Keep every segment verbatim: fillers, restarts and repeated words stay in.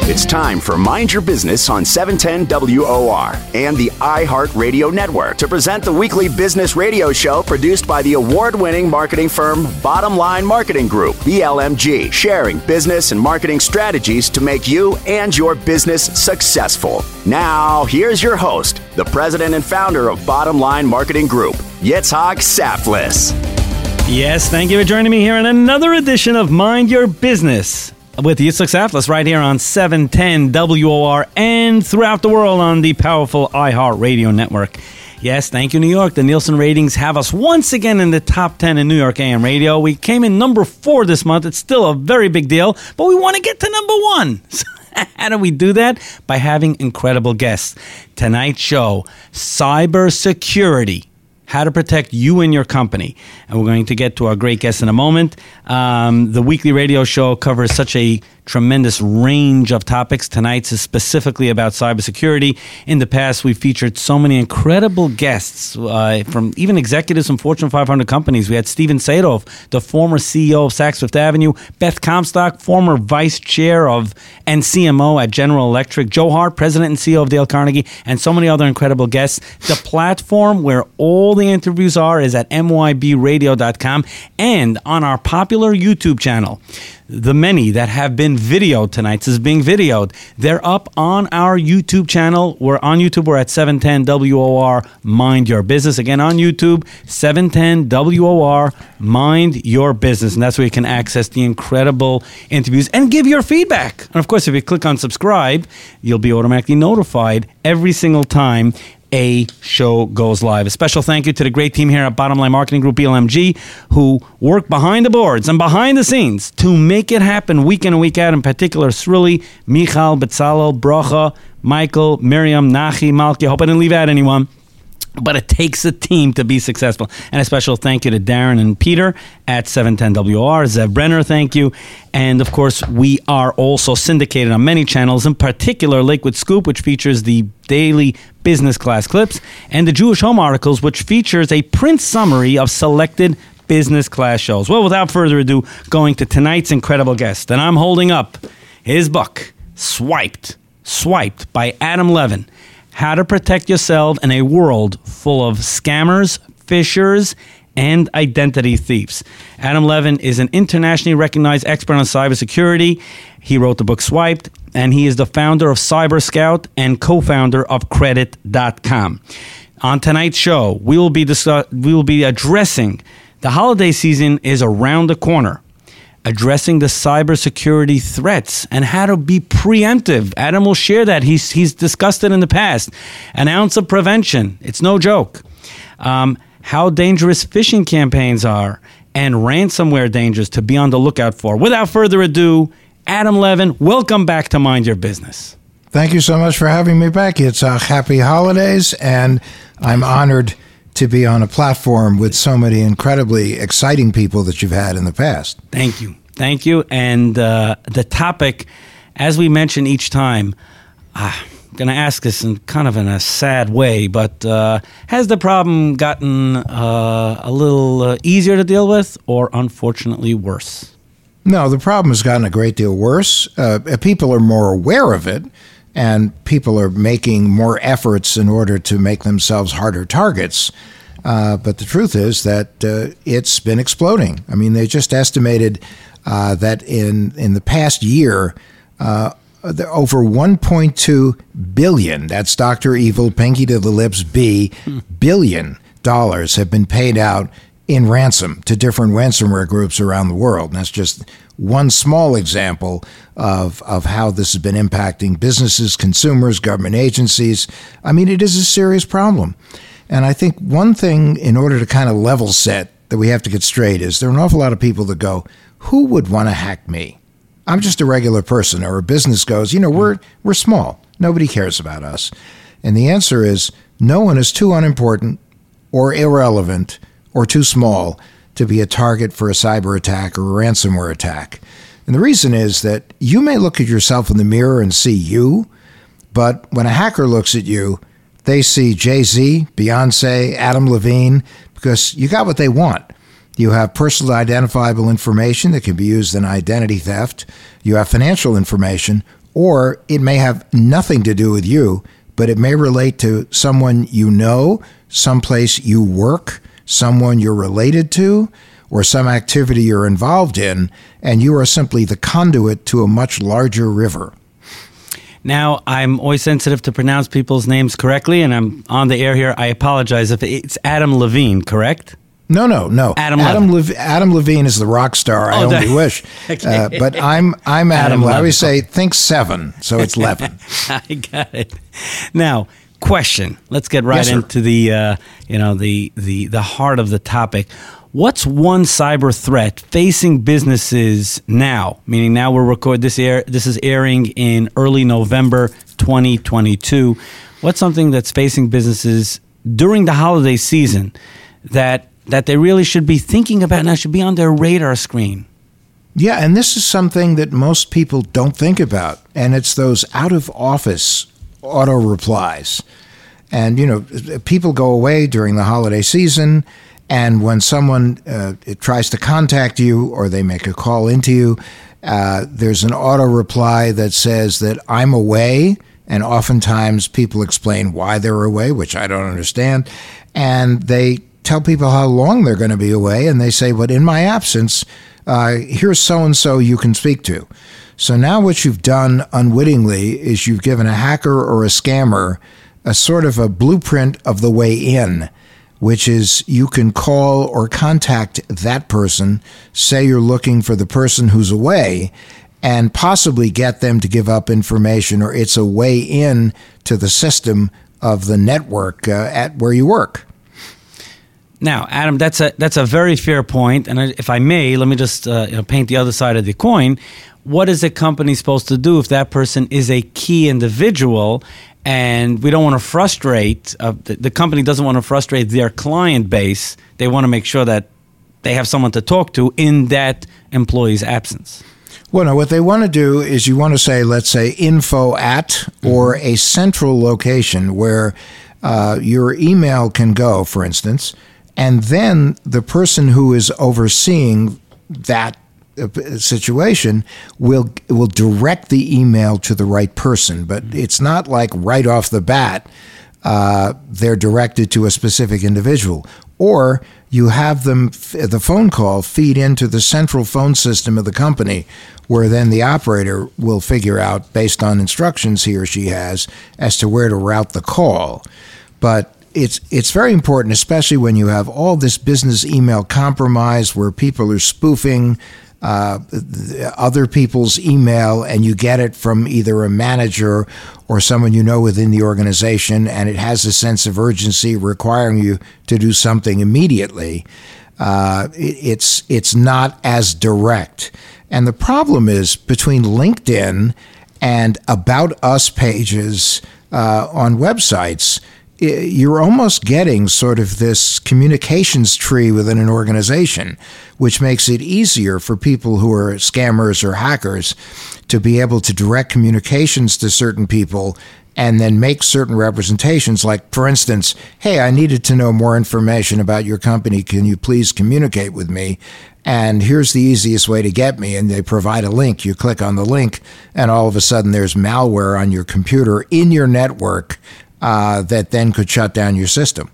It's time for Mind Your Business on seven ten W O R and the iHeartRadio Network to present the weekly business radio show produced by the award-winning marketing firm Bottom Line Marketing Group, B L M G, sharing business and marketing strategies to make you and your business successful. Now, here's your host, the president and founder of Bottom Line Marketing Group, Yitzhak Saftlis. Yes, thank you for joining me here in another edition of Mind Your Business with Yitzhak Saftlis right here on seven ten W O R and throughout the world on the powerful iHeartRadio network. Yes, thank you, New York. The Nielsen ratings have us once again in the top ten in New York A M radio. We came in number four this month. It's still a very big deal, but we want to get to number one. How do we do that? By having incredible guests. Tonight's show, cybersecurity. How to protect you and your company. And we're going to get to our great guest in a moment. Um, the weekly radio show covers such a tremendous range of topics. Tonight's is specifically about cybersecurity. In the past, we've featured so many incredible guests, uh, from even executives from Fortune five hundred companies. We had Steven Sadoff, the former C E O of Saks Fifth Avenue, Beth Comstock, former vice chair of and C M O at General Electric, Joe Hart, president and C E O of Dale Carnegie, and so many other incredible guests. The platform where all the interviews are is at M Y B radio dot com and on our popular YouTube channel. The many that have been videoed tonight is being videoed. They're up on our YouTube channel. We're on YouTube. We're at seven ten W O R Mind Your Business. Again, on YouTube, seven ten W O R Mind Your Business. And that's where you can access the incredible interviews and give your feedback. And of course, if you click on subscribe, you'll be automatically notified every single time a show goes live. A special thank you to the great team here at Bottom Line Marketing Group, B L M G, who work behind the boards and behind the scenes to make it happen week in and week out. In particular, Sruli, Michal, Betzalel, Bracha, Michael, Miriam, Nachi, Malki. I hope I didn't leave out anyone. But it takes a team to be successful. And a special thank you to Darren and Peter at seven ten W O R. Zev Brenner, thank you. And, of course, we are also syndicated on many channels, in particular Lakewood Scoop, which features the daily business class clips, and the Jewish Home Articles, which features a print summary of selected business class shows. Well, without further ado, going to tonight's incredible guest. And I'm holding up his book, Swiped, Swiped by Adam Levin. How to protect yourself in a world full of scammers, phishers, and identity thieves. Adam Levin is an internationally recognized expert on cybersecurity. He wrote the book Swiped, and he is the founder of Cyber Scout and co-founder of Credit dot com. On tonight's show, we will be discuss- we will be addressing the holiday season is around the corner. Addressing the cybersecurity threats and how to be preemptive. Adam will share that. He's he's discussed it in the past. An ounce of prevention. It's no joke. Um, how dangerous phishing campaigns are and ransomware dangers to be on the lookout for. Without further ado, Adam Levin, welcome back to Mind Your Business. Thank you so much for having me back. It's uh, happy holidays, and I'm honored to be on a platform with so many incredibly exciting people that you've had in the past. Thank you. Thank you. And uh, the topic, as we mention each time, uh, I'm going to ask this in kind of in a sad way, but uh, has the problem gotten uh, a little uh, easier to deal with or unfortunately worse? No, the problem has gotten a great deal worse. Uh, people are more aware of it, and people are making more efforts in order to make themselves harder targets. Uh, but the truth is that uh, it's been exploding. I mean, they just estimated uh, that in, in the past year, uh, the, over one point two billion, that's Doctor Evil, pinky to the lips, B, hmm. billion dollars have been paid out in ransom to different ransomware groups around the world. And that's just one small example of of how this has been impacting businesses, consumers, government agencies. I mean, it is a serious problem. And I think one thing, in order to kind of level set, that we have to get straight is there are an awful lot of people that go, who would want to hack me? I'm just a regular person. Or a business goes, you know, we're we're small. Nobody cares about us. And the answer is no one is too unimportant or irrelevant or too small to be a target for a cyber attack or a ransomware attack. And the reason is that you may look at yourself in the mirror and see you, but when a hacker looks at you, they see Jay-Z, Beyonce, Adam Levine, because you got what they want. You have personally identifiable information that can be used in identity theft. You have financial information. or it may have nothing to do with you, but it may relate to someone you know, someplace you work, someone you're related to, or some activity you're involved in, and you are simply the conduit to a much larger river. Now, I'm always sensitive to pronounce people's names correctly, and I'm on the air here. I apologize if it's Adam Levine, correct? No, no, no. Adam Adam, Lev- Adam Levine is the rock star. I Oh, only that- wish. Okay. Uh, but I'm I'm Adam. Adam I Levine. always say think seven, so it's eleven. I got it. Now, question. Let's get right Yes, sir. into the uh, you know the, the the heart of the topic. What's one cyber threat facing businesses now? Meaning now we're record this air this is airing in early November twenty twenty-two. What's something that's facing businesses during the holiday season that that they really should be thinking about now, should be on their radar screen? Yeah, and this is something that most people don't think about, and it's those out-of-office auto replies. And, you know, people go away during the holiday season, and when someone uh, tries to contact you or they make a call into you, uh, there's an auto reply that says that I'm away, and oftentimes people explain why they're away, which I don't understand, and they tell people how long they're going to be away, and they say, but in my absence, uh, here's so-and-so you can speak to. So now what you've done unwittingly is you've given a hacker or a scammer a sort of a blueprint of the way in, which is you can call or contact that person, say you're looking for the person who's away, and possibly get them to give up information, or it's a way in to the system of the network uh, at where you work. Now, Adam, that's a that's a very fair point, and if I may, let me just uh, you know, paint the other side of the coin. What is a company supposed to do if that person is a key individual, and we don't want to frustrate? Uh, the, the company doesn't want to frustrate their client base. They want to make sure that they have someone to talk to in that employee's absence. Well, no, what they want to do is you want to say, let's say, info at, or a central location where uh, your email can go, for instance. And then the person who is overseeing that situation will will direct the email to the right person. But it's not like right off the bat uh, they're directed to a specific individual. Or you have them, the phone call, feed into the central phone system of the company, where then the operator will figure out, based on instructions he or she has, as to where to route the call. But It's it's very important, especially when you have all this business email compromise where people are spoofing uh, other people's email, and you get it from either a manager or someone you know within the organization, and it has a sense of urgency requiring you to do something immediately. Uh, it, it's it's not as direct. And the problem is between LinkedIn and About Us pages uh, on websites, you're almost getting sort of this communications tree within an organization, which makes it easier for people who are scammers or hackers to be able to direct communications to certain people and then make certain representations. Like, for instance, hey, I needed to know more information about your company. Can you please communicate with me? And here's the easiest way to get me. And they provide a link. You click on the link, and all of a sudden there's malware on your computer in your network Uh, that then could shut down your system.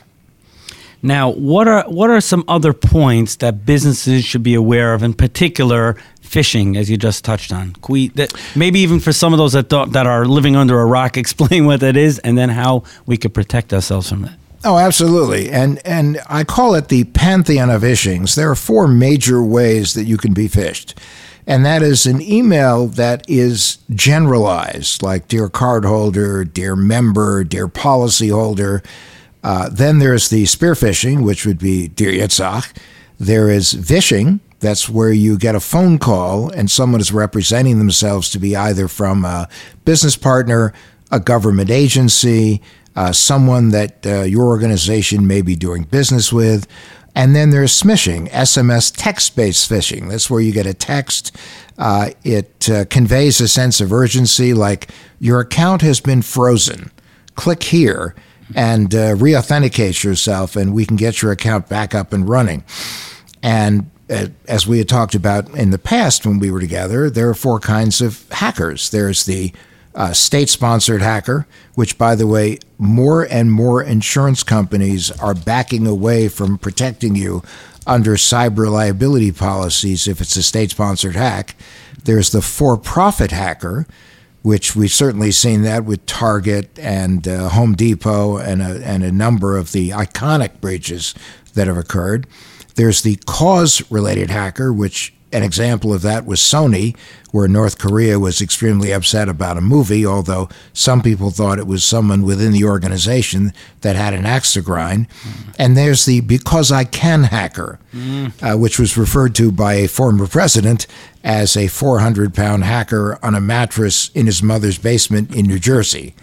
Now, what are what are some other points that businesses should be aware of, in particular phishing, as you just touched on? Can we, that, maybe even for some of those that thought, that are living under a rock, explain what that is, and then how we could protect ourselves from that. Oh, absolutely. And and I call it the pantheon of phishings. There are four major ways that you can be phished. And that is an email that is generalized, like Dear Cardholder, Dear Member, Dear Policyholder. Uh, then there's the spear phishing, which would be Dear Yitzhak. There is vishing. That's where you get a phone call and someone is representing themselves to be either from a business partner, a government agency, uh, someone that uh, your organization may be doing business with. And then there's smishing, S M S text-based phishing. That's where you get a text. Uh, it uh, conveys a sense of urgency, like your account has been frozen. Click here and uh, re-authenticate yourself, and we can get your account back up and running. And uh, as we had talked about in the past when we were together, there are four kinds of hackers. There's the uh, state-sponsored hacker, which, by the way, more and more insurance companies are backing away from protecting you under cyber liability policies if it's a state-sponsored hack. There's the for-profit hacker, which we've certainly seen that with Target and uh, Home Depot and a, and a number of the iconic breaches that have occurred. There's the cause-related hacker, which an example of that was Sony, where North Korea was extremely upset about a movie, although some people thought it was someone within the organization that had an axe to grind. Mm. And there's the because I can hacker, mm. uh, which was referred to by a former president as a four hundred pound hacker on a mattress in his mother's basement in New Jersey.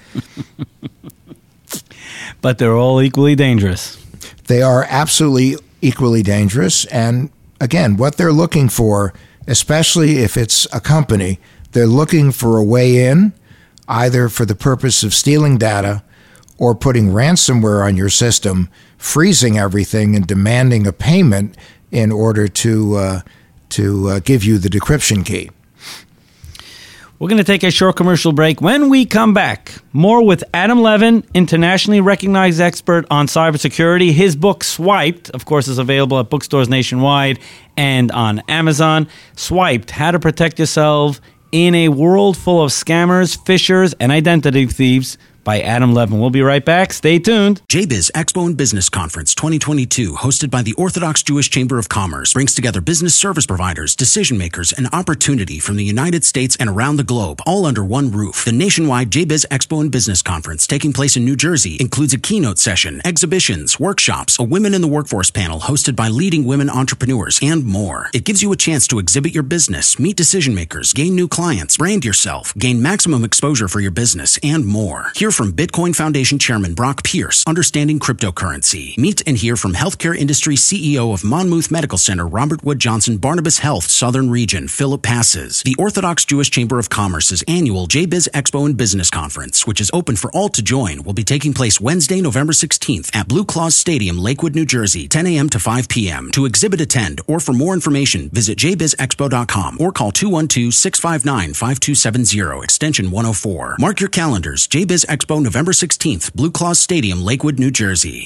But they're all equally dangerous. They are absolutely equally dangerous. And again, what they're looking for, especially if it's a company, they're looking for a way in, either for the purpose of stealing data or putting ransomware on your system, freezing everything and demanding a payment in order to uh, to uh, give you the decryption key. We're going to take a short commercial break. When we come back, more with Adam Levin, internationally recognized expert on cybersecurity. His book, Swiped, of course, is available at bookstores nationwide and on Amazon. Swiped, How to Protect Yourself in a World Full of Scammers, Phishers, and Identity Thieves, by Adam Levin. We'll be right back. Stay tuned. J B I Z Expo and Business Conference twenty twenty-two, hosted by the Orthodox Jewish Chamber of Commerce, brings together business service providers, decision makers, and opportunity from the United States and around the globe, all under one roof. The nationwide J B I Z Expo and Business Conference, taking place in New Jersey, includes a keynote session, exhibitions, workshops, a Women in the Workforce panel hosted by leading women entrepreneurs, and more. It gives you a chance to exhibit your business, meet decision makers, gain new clients, brand yourself, gain maximum exposure for your business, and more. Hear from Bitcoin Foundation Chairman Brock Pierce, understanding cryptocurrency. Meet and hear from healthcare industry C E O of Monmouth Medical Center, Robert Wood Johnson, Barnabas Health, Southern Region, Philip Passes. The Orthodox Jewish Chamber of Commerce's annual J B I Z Expo and Business Conference, which is open for all to join, will be taking place Wednesday, November sixteenth at Blue Claws Stadium, Lakewood, New Jersey, ten a.m. to five p.m. To exhibit, attend, or for more information, visit j biz expo dot com or call two one two, six five nine, five two seven zero, extension one oh four. Mark your calendars. J B I Z Expo, November sixteenth, Blue Claws Stadium, Lakewood, New Jersey.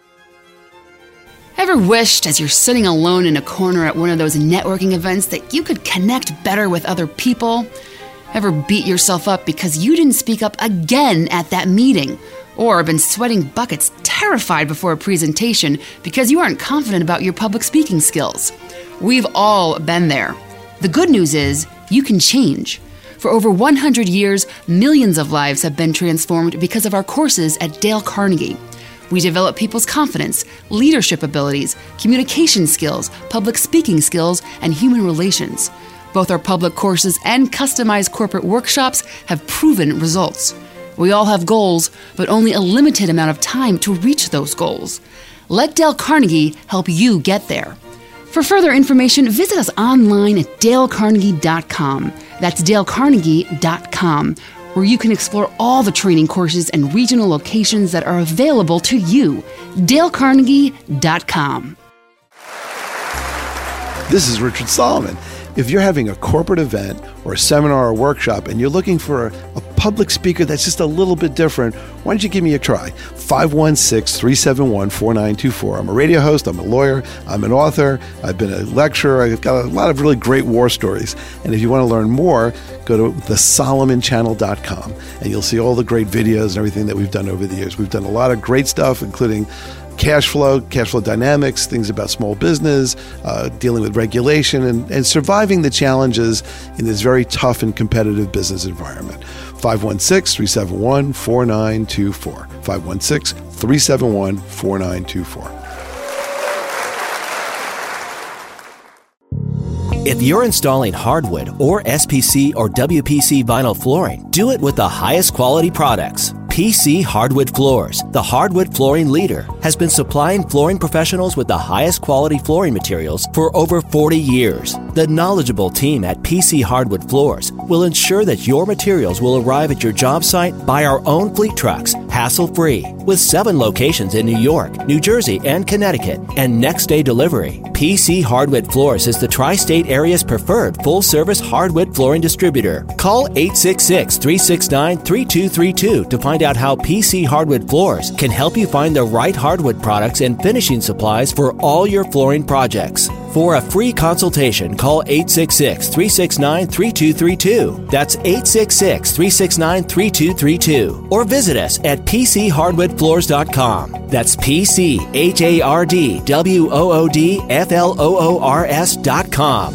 Ever wished, as you're sitting alone in a corner at one of those networking events, that you could connect better with other people? Ever beat yourself up because you didn't speak up again at that meeting? Or been sweating buckets, terrified before a presentation because you aren't confident about your public speaking skills? We've all been there. The good news is, you can change. For over one hundred years, millions of lives have been transformed because of our courses at Dale Carnegie. We develop people's confidence, leadership abilities, communication skills, public speaking skills, and human relations. Both our public courses and customized corporate workshops have proven results. We all have goals, but only a limited amount of time to reach those goals. Let Dale Carnegie help you get there. For further information, visit us online at dale carnegie dot com. That's dale carnegie dot com, where you can explore all the training courses and regional locations that are available to you. dale carnegie dot com. This is Richard Solomon. If you're having a corporate event or a seminar or workshop and you're looking for a, a public speaker that's just a little bit different, why don't you give me a try? five one six, three seven one, four nine two four. I'm a radio host, I'm a lawyer, I'm an author, I've been a lecturer, I've got a lot of really great war stories. And if you want to learn more, go to the solomon channel dot com and you'll see all the great videos and everything that we've done over the years. We've done a lot of great stuff, including cash flow, cash flow dynamics, things about small business, uh, dealing with regulation, and, and surviving the challenges in this very tough and competitive business environment. five one six, three seven one, four nine two four. five one six, three seven one, four nine two four. If you're installing hardwood or S P C or W P C vinyl flooring, do it with the highest quality products. P C Hardwood Floors, the hardwood flooring leader, has been supplying flooring professionals with the highest quality flooring materials for over forty years. The knowledgeable team at P C Hardwood Floors will ensure that your materials will arrive at your job site by our own fleet trucks, hassle-free. With seven locations in New York, New Jersey, and Connecticut, and next-day delivery, P C Hardwood Floors is the tri-state area's preferred full-service hardwood flooring distributor. Call eight six six, three six nine, three two three two to find out how P C Hardwood Floors can help you find the right hardwood products and finishing supplies for all your flooring projects. For a free consultation, call eight six six, three six nine, three two three two. That's eight six six, three six nine, three two three two. Or visit us at p c hardwood floors dot com. That's P C H A R D W O O D F L O O R S dot com.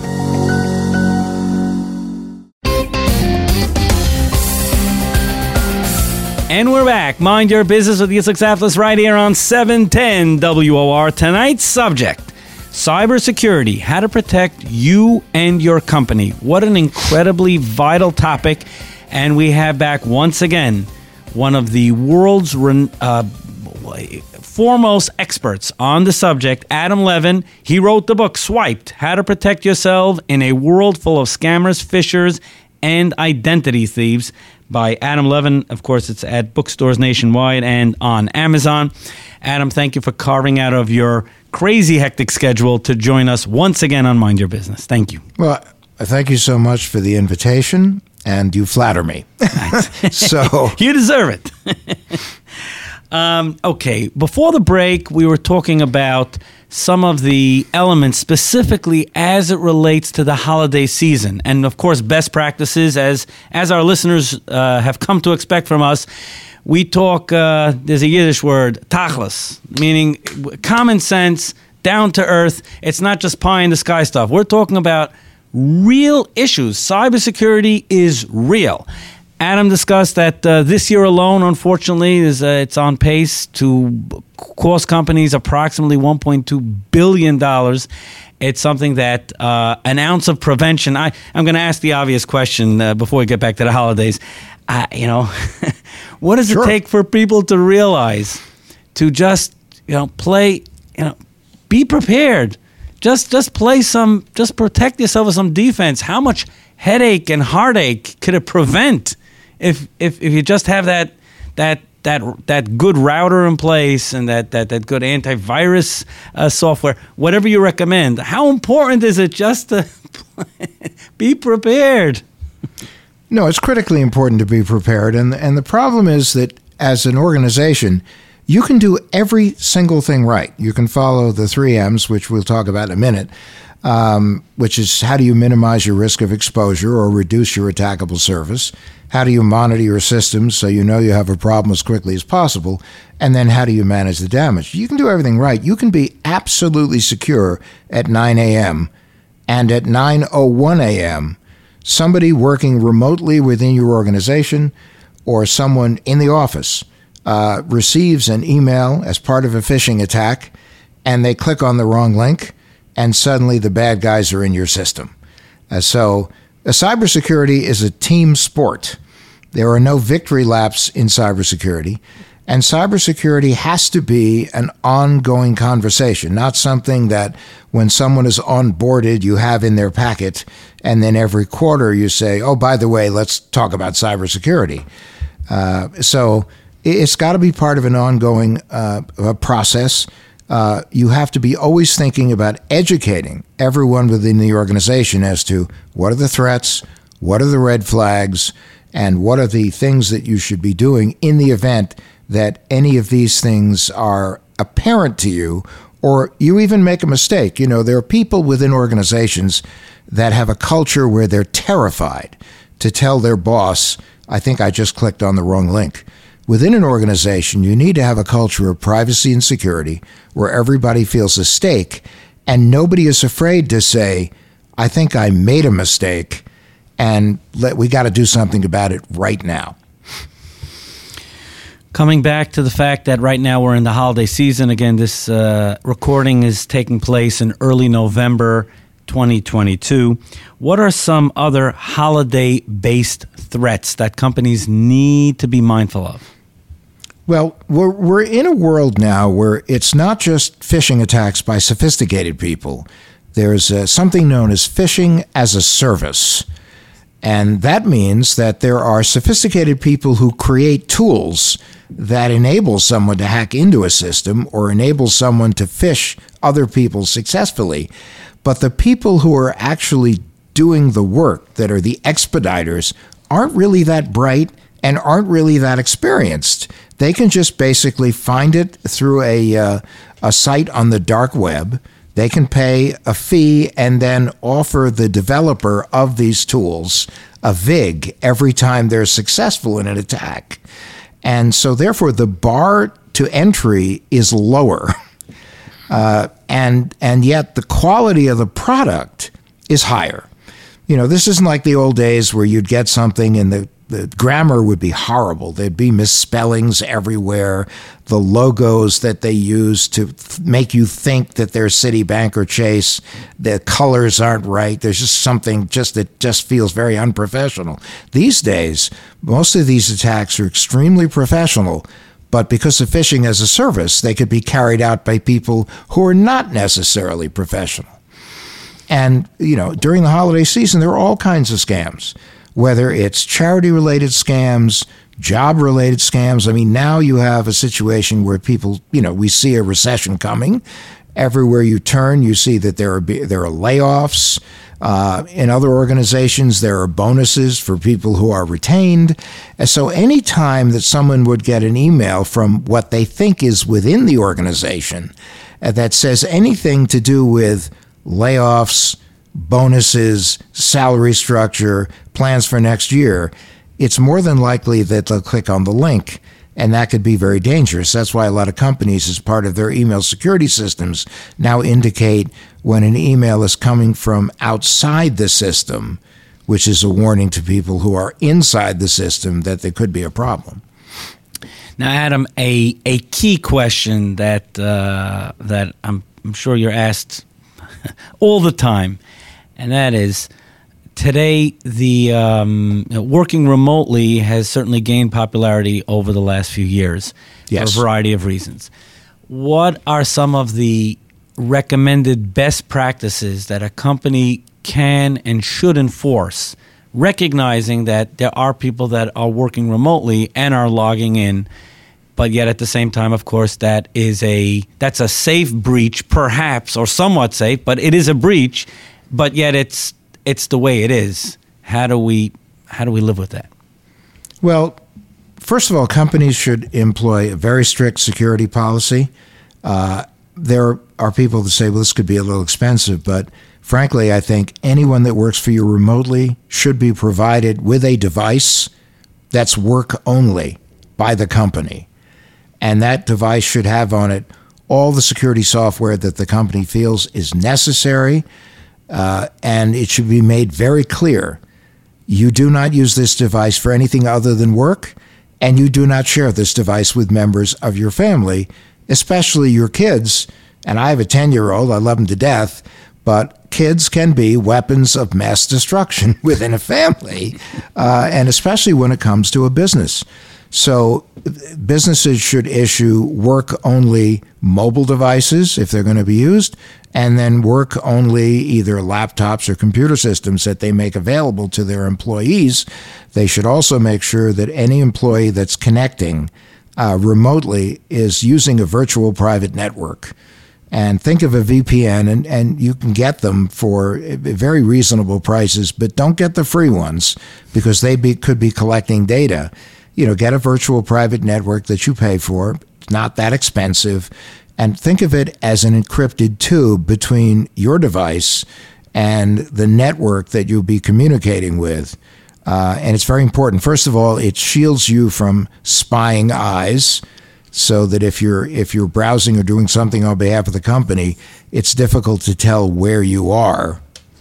And we're back. Mind Your Business with Yitzhak Saftlis right here on seven ten W O R. Tonight's subject: cybersecurity, how to protect you and your company. What an incredibly vital topic. And we have back once again one of the world's uh, foremost experts on the subject, Adam Levin. He wrote the book Swiped: How to Protect Yourself in a World Full of Scammers, Phishers, and Identity Thieves, by Adam Levin. Of course, it's at bookstores nationwide and on Amazon. Adam, thank you for carving out of your crazy hectic schedule to join us once again on Mind Your Business. Thank you. Well, thank you so much for the invitation, and you flatter me. So you deserve it. um, okay, before the break, we were talking about some of the elements specifically as it relates to the holiday season. And of course, best practices, as as our listeners uh, have come to expect from us. We talk, uh, there's a Yiddish word, tachlis, meaning common sense, down to earth. It's not just pie in the sky stuff. We're talking about real issues. Cybersecurity is real. Adam discussed that uh, this year alone, unfortunately, is uh, it's on pace to cost companies approximately one point two billion dollars. It's something that uh, an ounce of prevention. I, I'm going to ask the obvious question uh, before we get back to the holidays. Uh, you know, what does Sure. it take for people to realize to just, you know, play, you know, be prepared. Just just play some, just protect yourself with some defense. How much headache and heartache could it prevent if if, if you just have that that that that good router in place and that that, that good antivirus uh, software, whatever you recommend? How important is it just to be prepared? No, it's critically important to be prepared. And, and the problem is that as an organization, you can do every single thing right. You can follow the three M's, which we'll talk about in a minute, um, which is how do you minimize your risk of exposure or reduce your attackable surface? How do you monitor your systems so you know you have a problem as quickly as possible? And then how do you manage the damage? You can do everything right. You can be absolutely secure at nine a.m. and at nine oh one a.m., somebody working remotely within your organization or someone in the office uh, receives an email as part of a phishing attack, and they click on the wrong link, and suddenly the bad guys are in your system. Uh, so uh, cybersecurity is a team sport. There are no victory laps in cybersecurity, and cybersecurity has to be an ongoing conversation, not something that when someone is onboarded, you have in their packet, and then every quarter you say, oh, by the way, let's talk about cybersecurity. Uh, so it's got to be part of an ongoing uh, process. Uh, you have to be always thinking about educating everyone within the organization as to what are the threats, what are the red flags, and what are the things that you should be doing in the event that any of these things are apparent to you, or you even make a mistake. You know, there are people within organizations that have a culture where they're terrified to tell their boss, I think I just clicked on the wrong link. Within an organization, you need to have a culture of privacy and security where everybody feels a stake and nobody is afraid to say, I think I made a mistake and let, we got to do something about it right now. Coming back to the fact that right now we're in the holiday season. Again, this uh, recording is taking place in early November twenty twenty-two. What are some other holiday-based threats that companies need to be mindful of? Well, we're, we're in a world now where it's not just phishing attacks by sophisticated people. there's uh, something known as phishing as a service. And that means that there are sophisticated people who create tools that enable someone to hack into a system or enable someone to phish other people successfully. But the people who are actually doing the work, that are the expediters, aren't really that bright and aren't really that experienced. They can just basically find it through a uh, a site on the dark web. They can pay a fee and then offer the developer of these tools a vig every time they're successful in an attack. And so therefore the bar to entry is lower. Uh, and and yet the quality of the product is higher. You know, this isn't like the old days where you'd get something and the, the grammar would be horrible. There'd be misspellings everywhere. The logos that they use to th- make you think that they're Citibank or Chase, the colors aren't right. There's just something just that just feels very unprofessional. These days, most of these attacks are extremely professional, but because of phishing as a service, they could be carried out by people who are not necessarily professional. And, you know, during the holiday season, there are all kinds of scams, whether it's charity-related scams, job-related scams. I mean, now you have a situation where people, you know, we see a recession coming. Everywhere you turn, you see that there are there are layoffs. Uh, in other organizations, there are bonuses for people who are retained. And so any time that someone would get an email from what they think is within the organization uh, that says anything to do with layoffs, bonuses, salary structure, plans for next year, it's more than likely that they'll click on the link, and that could be very dangerous. That's why a lot of companies, as part of their email security systems, now indicate when an email is coming from outside the system, which is a warning to people who are inside the system that there could be a problem. Now, Adam, a a key question that uh, that I'm I'm sure you're asked all the time, and that is, today the um, working remotely has certainly gained popularity over the last few years. Yes. For a variety of reasons. What are some of the recommended best practices that a company can and should enforce, recognizing that there are people that are working remotely and are logging in, but yet at the same time, of course, that is a that's a safe breach, perhaps, or somewhat safe, but it is a breach, but yet it's it's the way it is. How do we how do we live with that? Well, first of all, companies should employ a very strict security policy. Uh, there are people that say, well, this could be a little expensive, but frankly, I think anyone that works for you remotely should be provided with a device that's work only by the company. And that device should have on it all the security software that the company feels is necessary. Uh, and it should be made very clear, you do not use this device for anything other than work, and you do not share this device with members of your family, especially your kids. And I have a ten-year-old, I love him to death, but kids can be weapons of mass destruction within a family, uh, and especially when it comes to a business. So businesses should issue work-only mobile devices if they're going to be used, and then work-only either laptops or computer systems that they make available to their employees. They should also make sure that any employee that's connecting uh, remotely is using a virtual private network. And think of a V P N, and, and you can get them for very reasonable prices, but don't get the free ones because they be, could be collecting data. You know, get a virtual private network that you pay for. It's not that expensive. And think of it as an encrypted tube between your device and the network that you'll be communicating with. Uh, and it's very important. First of all, it shields you from spying eyes, so that if you're if you're browsing or doing something on behalf of the company, it's difficult to tell where you are.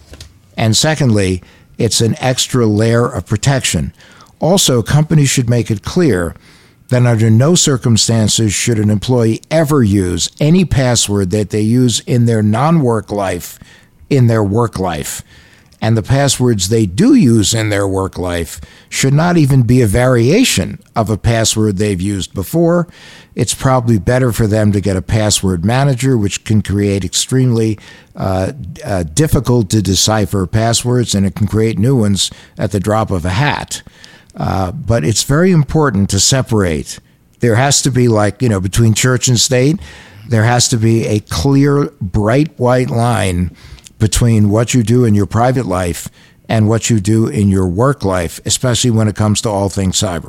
And secondly, it's an extra layer of protection. Also, companies should make it clear that under no circumstances should an employee ever use any password that they use in their non-work life in their work life. And the passwords they do use in their work life should not even be a variation of a password they've used before. It's probably better for them to get a password manager, which can create extremely uh, uh, difficult to decipher passwords, and it can create new ones at the drop of a hat. Uh, but it's very important to separate. There has to be, like, you know, between church and state, there has to be a clear, bright white line between what you do in your private life and what you do in your work life, especially when it comes to all things cyber.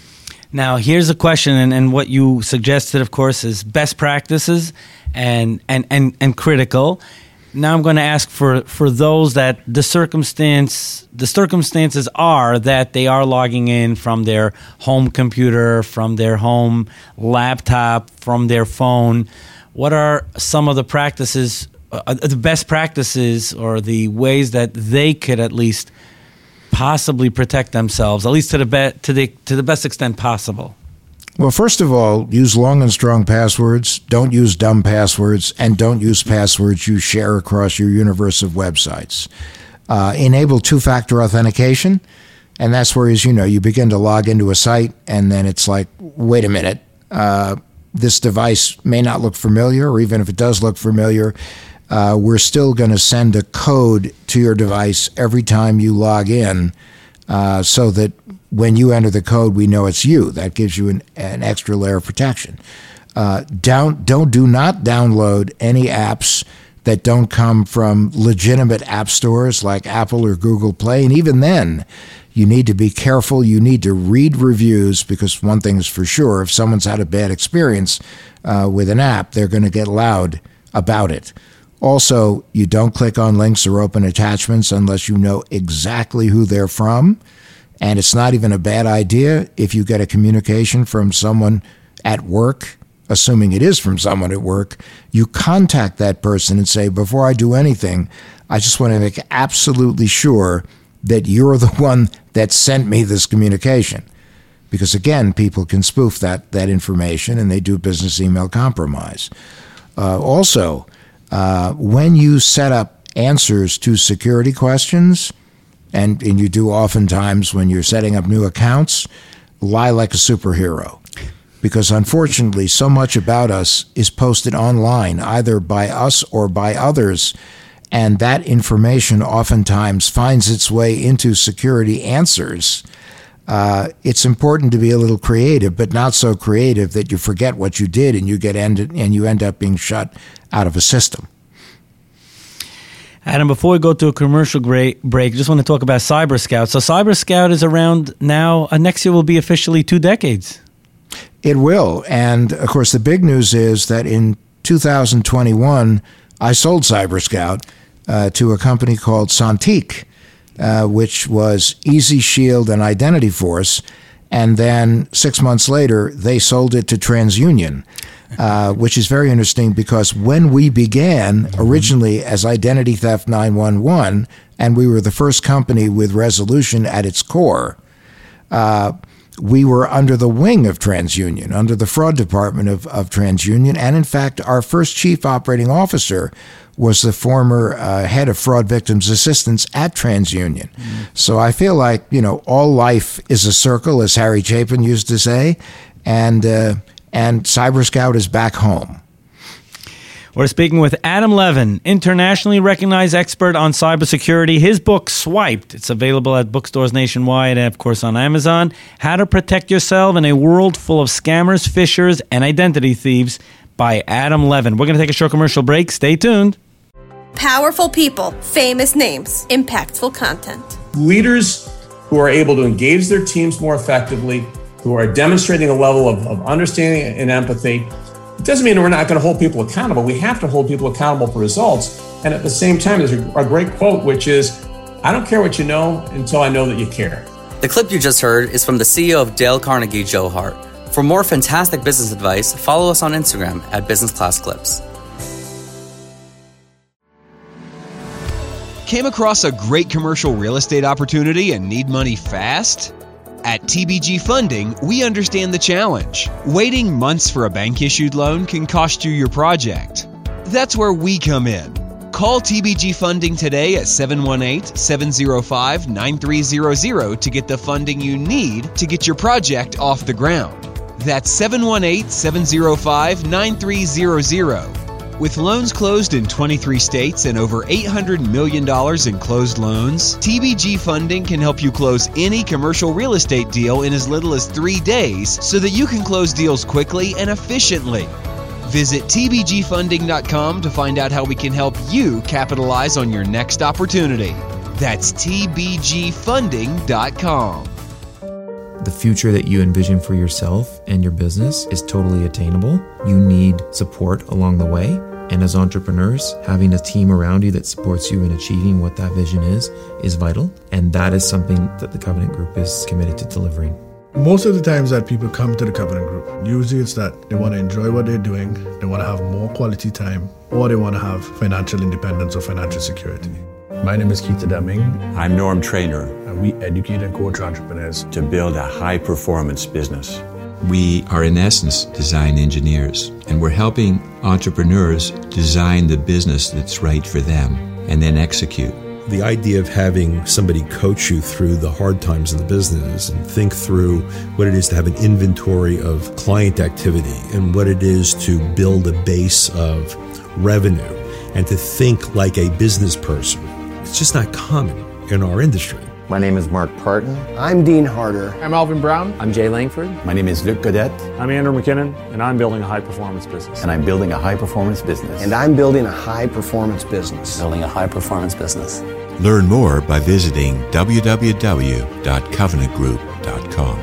Now, here's a question, and, and what you suggested, of course, is best practices and and, and, and critical. Now I'm going to ask for, for those that the circumstance the circumstances are that they are logging in from their home computer, from their home laptop, from their phone. What are some of the practices, uh, the best practices, or the ways that they could at least possibly protect themselves, at least to the be- to the to the best extent possible? Well, first of all, use long and strong passwords. Don't use dumb passwords, and don't use passwords you share across your universe of websites. Uh, enable two-factor authentication, and that's where, as you know, you begin to log into a site, and then it's like, wait a minute, uh, this device may not look familiar, or even if it does look familiar, uh, we're still going to send a code to your device every time you log in, uh, so that when you enter the code, we know it's you. That gives you an, an extra layer of protection. Uh, down, don't do not download any apps that don't come from legitimate app stores like Apple or Google Play. And even then, you need to be careful. You need to read reviews, because one thing is for sure, if someone's had a bad experience uh, with an app, they're going to get loud about it. Also, you don't click on links or open attachments unless you know exactly who they're from. And it's not even a bad idea if you get a communication from someone at work, assuming it is from someone at work, you contact that person and say, before I do anything, I just want to make absolutely sure that you're the one that sent me this communication. Because, again, people can spoof that, that information, and they do business email compromise. Uh, also, uh, when you set up answers to security questions, And, and you do oftentimes when you're setting up new accounts, lie like a superhero. Because unfortunately, so much about us is posted online, either by us or by others, and that information oftentimes finds its way into security answers. Uh, it's important to be a little creative, but not so creative that you forget what you did and you get ended, and you end up being shut out of a system. Adam, before we go to a commercial break, I just want to talk about Cyber Scout. So Cyber Scout is around now. Uh, next year will be officially two decades. It will. And, of course, the big news is that in two thousand twenty-one, I sold Cyber Scout uh, to a company called Sontiq, uh, which was Easy Shield and Identity Force. And then six months later, they sold it to TransUnion. Uh, which is very interesting, because when we began originally as Identity Theft nine one one, and we were the first company with resolution at its core, uh, we were under the wing of TransUnion, under the fraud department of, of TransUnion. And in fact, our first chief operating officer was the former uh, head of fraud victims assistance at TransUnion. Mm-hmm. So I feel like, you know, all life is a circle, as Harry Chapin used to say. And, uh, And Cyber Scout is back home. We're speaking with Adam Levin, internationally recognized expert on cybersecurity. His book, Swiped, it's available at bookstores nationwide and, of course, on Amazon. How to Protect Yourself in a World Full of Scammers, Phishers, and Identity Thieves by Adam Levin. We're going to take a short commercial break. Stay tuned. Powerful people, famous names, impactful content. Leaders who are able to engage their teams more effectively, who are demonstrating a level of, of understanding and empathy. It doesn't mean we're not going to hold people accountable. We have to hold people accountable for results. And at the same time, there's a, a great quote, which is, I don't care what you know until I know that you care. The clip you just heard is from the C E O of Dale Carnegie, Joe Hart. For more fantastic business advice, follow us on Instagram at Business Class Clips. Came across a great commercial real estate opportunity and need money fast? At T B G Funding, we understand the challenge. Waiting months for a bank-issued loan can cost you your project. That's where we come in. Call T B G Funding today at seven one eight, seven zero five, nine three zero zero to get the funding you need to get your project off the ground. That's seven one eight, seven zero five, nine three zero zero. With loans closed in twenty-three states and over eight hundred million dollars in closed loans, T B G Funding can help you close any commercial real estate deal in as little as three days so that you can close deals quickly and efficiently. Visit T B G funding dot com to find out how we can help you capitalize on your next opportunity. That's T B G funding dot com. The future that you envision for yourself and your business is totally attainable. You need support along the way. And as entrepreneurs, having a team around you that supports you in achieving what that vision is, is vital. And that is something that the Covenant Group is committed to delivering. Most of the times that people come to the Covenant Group, usually it's that they want to enjoy what they're doing, they want to have more quality time, or they want to have financial independence or financial security. My name is Keith Deming. I'm Norm Trainer. And we educate and coach entrepreneurs to build a high-performance business. We are, in essence, design engineers, and we're helping entrepreneurs design the business that's right for them and then execute. The idea of having somebody coach you through the hard times of the business and think through what it is to have an inventory of client activity and what it is to build a base of revenue and to think like a business person. It's just not common in our industry. My name is Mark Parton. I'm Dean Harder. I'm Alvin Brown. I'm Jay Langford. My name is Luc Godet. I'm Andrew McKinnon, and I'm building a high-performance business. And I'm building a high-performance business. And I'm building a high-performance business. Building a high-performance business. Learn more by visiting w w w dot covenant group dot com.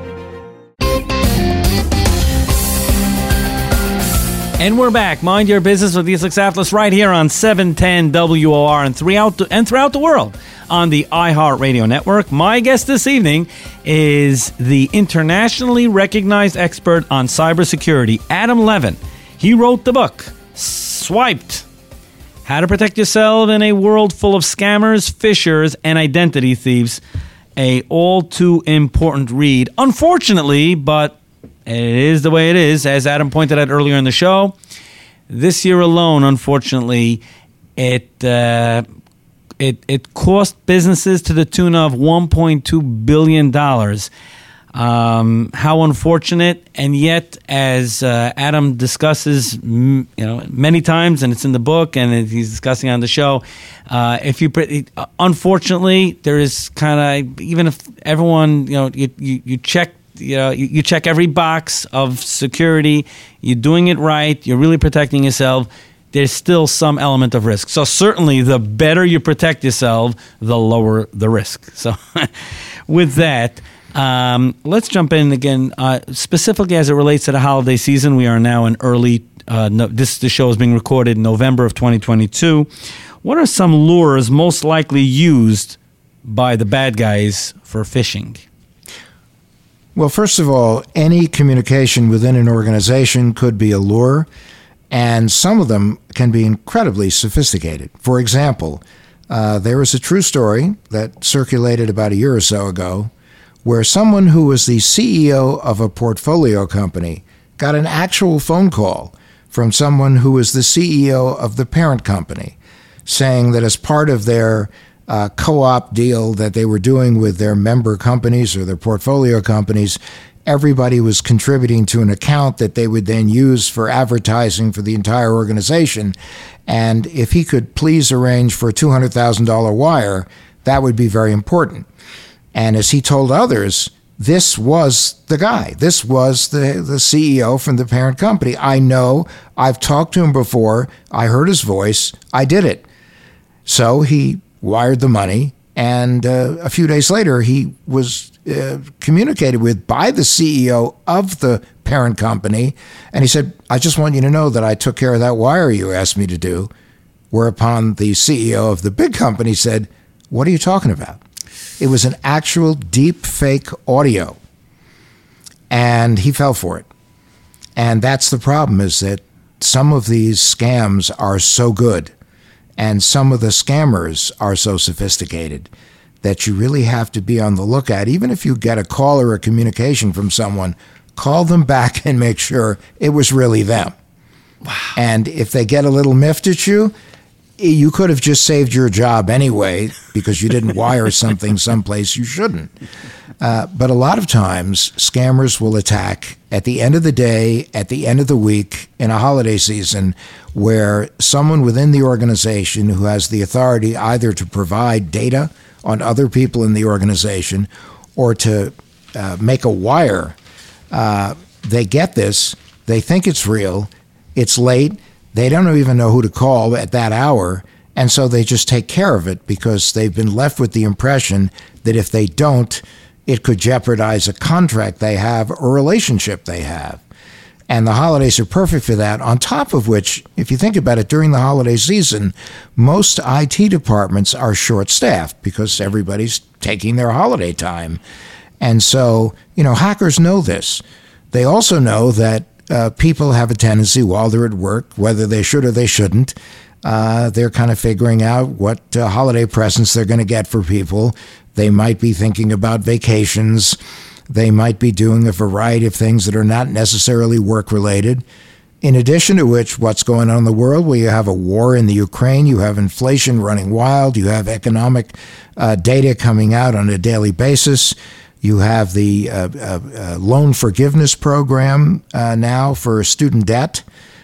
And we're back. Mind Your Business with Yitzhak Saftlis right here on seven ten W O R and throughout the, and throughout the world on the iHeart Radio Network. My guest this evening is the internationally recognized expert on cybersecurity, Adam Levin. He wrote the book, Swiped: How to Protect Yourself in a World Full of Scammers, Phishers, and Identity Thieves. A all too important read. Unfortunately, but it is the way it is, as Adam pointed out earlier in the show. This year alone, unfortunately, it uh, it it cost businesses to the tune of one point two billion dollars. Um, how unfortunate, and yet, as uh, Adam discusses, you know, many times, and it's in the book, and he's discussing on the show. Uh, if you, unfortunately, there is kind of, even if everyone, you know, you you, you check. You know, you, you check every box of security, you're doing it right, you're really protecting yourself, there's still some element of risk. So certainly the better you protect yourself, the lower the risk. So with that, um, let's jump in again, uh, specifically as it relates to the holiday season. We are now in early, uh, no, this, this show is being recorded in November of twenty twenty-two. What are some lures most likely used by the bad guys for phishing? Well, first of all, any communication within an organization could be a lure, and some of them can be incredibly sophisticated. For example, uh, there was a true story that circulated about a year or so ago where someone who was the C E O of a portfolio company got an actual phone call from someone who was the C E O of the parent company, saying that as part of their Uh, co-op deal that they were doing with their member companies or their portfolio companies, everybody was contributing to an account that they would then use for advertising for the entire organization. And if he could please arrange for a two hundred thousand dollars wire, that would be very important. And as he told others, this was the guy. This was the, the C E O from the parent company. I know, I've talked to him before, I heard his voice, I did it. So he wired the money, and uh, a few days later, he was uh, communicated with by the C E O of the parent company, and he said, I just want you to know that I took care of that wire you asked me to do, whereupon the C E O of the big company said, what are you talking about? It was an actual deep fake audio, and he fell for it. And that's the problem, is that some of these scams are so good, and some of the scammers are so sophisticated that you really have to be on the lookout. Even if you get a call or a communication from someone, call them back and make sure it was really them. Wow. And if they get a little miffed at you, you could have just saved your job anyway because you didn't wire something someplace you shouldn't. Uh, but a lot of times, scammers will attack at the end of the day, at the end of the week, in a holiday season, where someone within the organization who has the authority either to provide data on other people in the organization or to uh, make a wire, uh, they get this, they think it's real, it's late, they don't even know who to call at that hour, and so they just take care of it because they've been left with the impression that if they don't, it could jeopardize a contract they have or relationship they have. And the holidays are perfect for that. On top of which, if you think about it, during the holiday season, most I T departments are short-staffed because everybody's taking their holiday time. And so, you know, hackers know this. They also know that uh, people have a tendency while they're at work, whether they should or they shouldn't, uh, they're kind of figuring out what uh, holiday presents they're going to get for people. They might be thinking about vacations. They might be doing a variety of things that are not necessarily work-related. In addition to which, what's going on in the world? Well, you have a war in the Ukraine. You have inflation running wild. You have economic uh, data coming out on a daily basis. You have the uh, uh, uh, loan forgiveness program uh, now for student debt.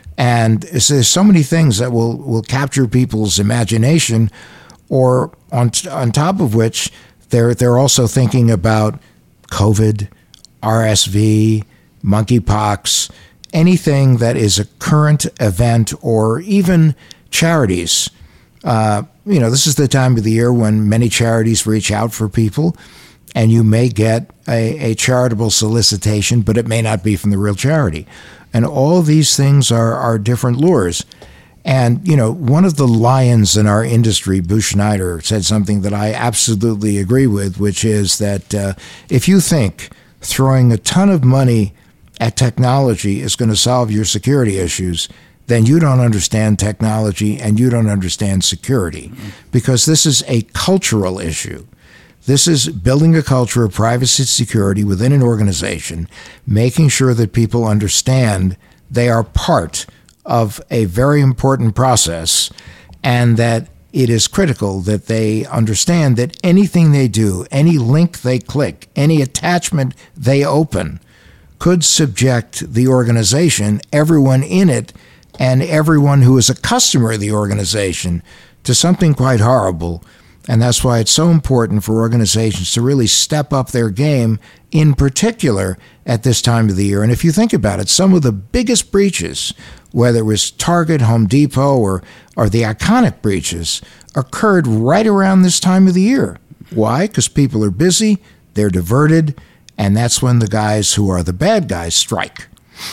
And there's so many things that will, will capture people's imagination, or on on top of which, they're they're also thinking about COVID, R S V, monkeypox, anything that is a current event, or even charities. Uh, you know, this is the time of the year when many charities reach out for people, and you may get a, a charitable solicitation, but it may not be from the real charity. And all these things are, are different lures. And, you know, one of the lions in our industry, Bruce Schneider, said something that I absolutely agree with, which is that uh, if you think throwing a ton of money at technology is going to solve your security issues, then you don't understand technology and you don't understand security, because this is a cultural issue. This is building a culture of privacy and security within an organization, making sure that people understand they are part of a very important process, and that it is critical that they understand that anything they do, any link they click, any attachment they open could subject the organization, everyone in it, and everyone who is a customer of the organization to something quite horrible. And that's why it's so important for organizations to really step up their game, in particular at this time of the year. And if you think about it, some of the biggest breaches, whether it was Target, Home Depot, or, or the iconic breaches, occurred right around this time of the year. Why? Because people are busy, they're diverted, and that's when the guys who are the bad guys strike.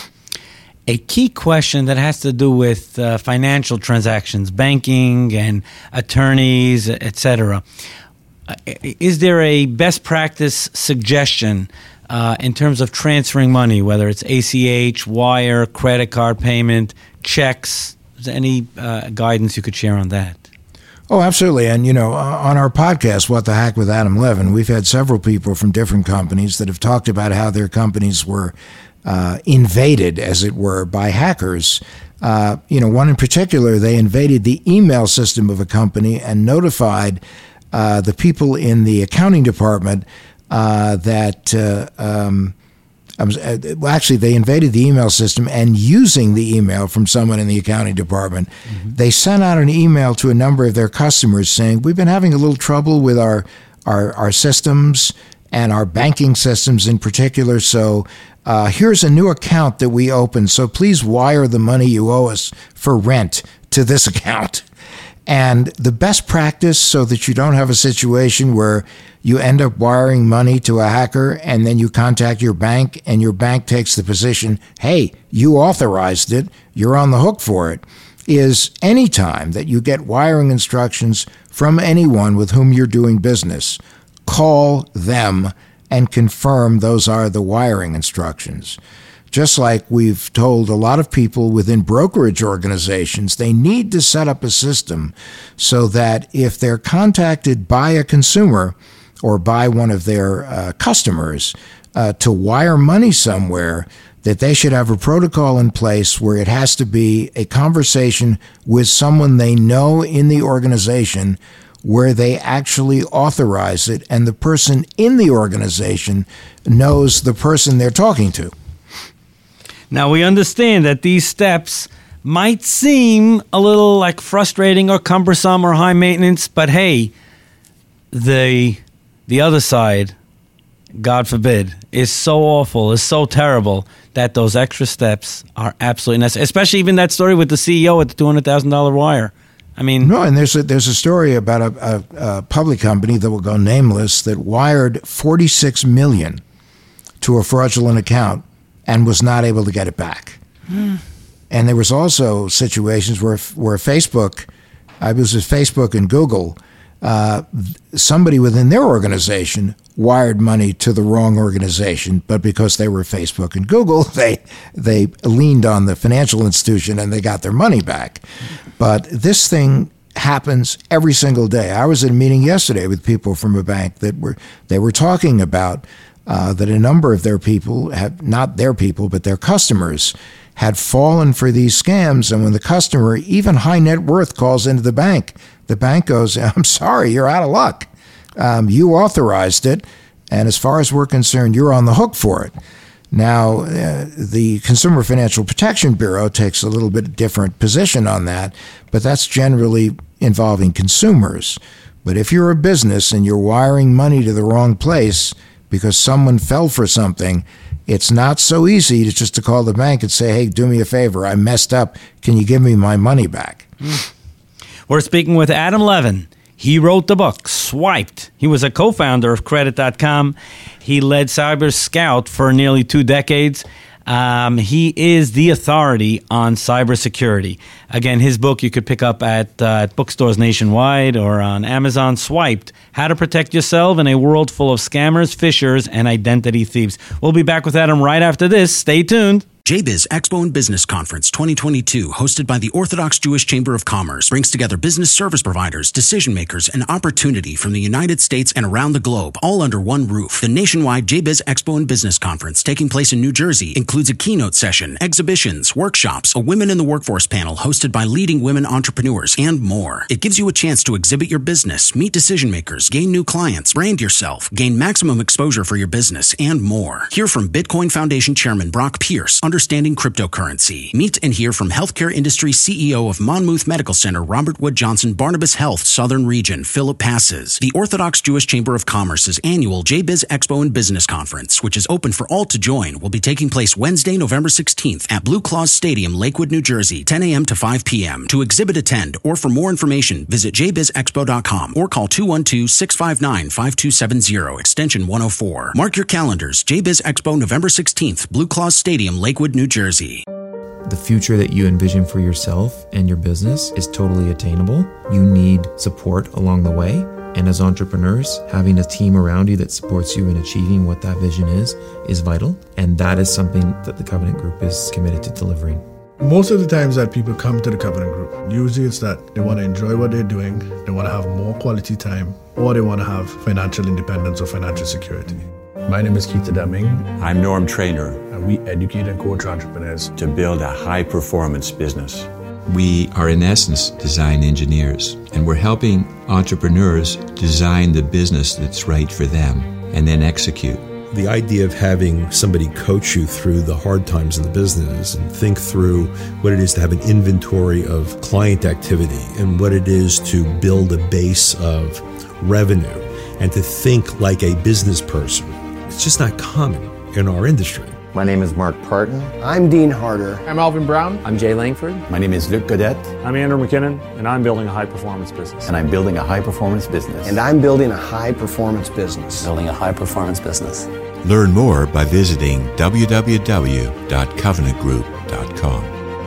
A key question that has to do with uh, financial transactions, banking and attorneys, et cetera. Uh, is there a best practice suggestion uh, in terms of transferring money, whether it's A C H, wire, credit card payment, checks? Is there any uh, guidance you could share on that? Oh, absolutely. And, you know, on our podcast, What the Hack with Adam Levin, we've had several people from different companies that have talked about how their companies were Uh, invaded, as it were, by hackers. Uh, you know, one in particular, they invaded the email system of a company and notified uh, the people in the accounting department uh, that, uh, um, uh, well, actually, they invaded the email system, and using the email from someone in the accounting department, mm-hmm. they sent out an email to a number of their customers saying, we've been having a little trouble with our, our, our systems and our banking systems in particular, so Uh, here's a new account that we opened, so please wire the money you owe us for rent to this account. And the best practice, so that you don't have a situation where you end up wiring money to a hacker and then you contact your bank and your bank takes the position, hey, you authorized it, you're on the hook for it, is any time that you get wiring instructions from anyone with whom you're doing business, call them and confirm those are the wiring instructions. Just like we've told a lot of people within brokerage organizations, they need to set up a system so that if they're contacted by a consumer or by one of their uh, customers uh, to wire money somewhere, that they should have a protocol in place where it has to be a conversation with someone they know in the organization where they actually authorize it, and the person in the organization knows the person they're talking to. Now, we understand that these steps might seem a little like frustrating or cumbersome or high maintenance, but hey, the the other side, God forbid, is so awful, is so terrible that those extra steps are absolutely necessary. Especially even that story with the C E O at the two hundred thousand dollars wire. I mean, no, and there's a, there's a story about a, a, a public company that will go nameless that wired forty-six million dollars to a fraudulent account and was not able to get it back. Mm. And there was also situations where where Facebook, I was with Facebook and Google, uh, somebody within their organization wired money to the wrong organization, but because they were Facebook and Google, they they leaned on the financial institution and they got their money back. But this thing happens every single day. I was at a meeting yesterday with people from a bank that were they were talking about uh, that a number of their people have, not their people, but their customers had fallen for these scams. And when the customer, even high net worth, calls into the bank, the bank goes, "I'm sorry, you're out of luck. Um, you authorized it, and as far as we're concerned, you're on the hook for it." Now, uh, the Consumer Financial Protection Bureau takes a little bit different position on that, but that's generally involving consumers. But if you're a business and you're wiring money to the wrong place because someone fell for something, it's not so easy to just to call the bank and say, "Hey, do me a favor, I messed up. Can you give me my money back?" We're speaking with Adam Levin. He wrote the book, Swiped. He was a co-founder of Credit dot com. He led Cyber Scout for nearly two decades. Um, he is the authority on cybersecurity. Again, his book you could pick up at, uh, at bookstores nationwide or on Amazon. Swiped, How to Protect Yourself in a World Full of Scammers, Phishers, and Identity Thieves. We'll be back with Adam right after this. Stay tuned. J B I Z Expo and Business Conference twenty twenty-two, hosted by the Orthodox Jewish Chamber of Commerce, brings together business service providers, decision makers, and opportunity from the United States and around the globe, all under one roof. The nationwide J B I Z Expo and Business Conference, taking place in New Jersey, includes a keynote session, exhibitions, workshops, a Women in the Workforce panel hosted by leading women entrepreneurs, and more. It gives you a chance to exhibit your business, meet decision makers, gain new clients, brand yourself, gain maximum exposure for your business, and more. Hear from Bitcoin Foundation Chairman Brock Pierce, Understanding Cryptocurrency. Meet and hear from healthcare industry C E O of Monmouth Medical Center, Robert Wood Johnson, Barnabas Health, Southern Region, Philip Passes. The Orthodox Jewish Chamber of Commerce's annual J B I Z Expo and Business Conference, which is open for all to join, will be taking place Wednesday, November sixteenth at Blue Claws Stadium, Lakewood, New Jersey, ten a.m. to five p.m. To exhibit, attend, or for more information, visit j biz expo dot com or call two one two, six five nine, five two seven zero, extension one oh four. Mark your calendars. J B I Z Expo, November sixteenth, Blue Claws Stadium, Lakewood, New Jersey. The future that you envision for yourself and your business is totally attainable. You need support along the way. And as entrepreneurs, having a team around you that supports you in achieving what that vision is, is vital. And that is something that the Covenant Group is committed to delivering. Most of the times that people come to the Covenant Group, usually it's that they want to enjoy what they're doing, they want to have more quality time, or they want to have financial independence or financial security. My name is Keith Deming. I'm Norm Trainer. And we educate and coach entrepreneurs to build a high-performance business. We are, in essence, design engineers, and we're helping entrepreneurs design the business that's right for them and then execute. The idea of having somebody coach you through the hard times in the business and think through what it is to have an inventory of client activity and what it is to build a base of revenue and to think like a business person. It's just not common in our industry. My name is Mark Parton. I'm Dean Harder. I'm Alvin Brown. I'm Jay Langford. My name is Luc Godet. I'm Andrew McKinnon, and I'm building a high-performance business. And I'm building a high-performance business. And I'm building a high-performance business. Building a high-performance business. Learn more by visiting w w w dot covenant group dot com.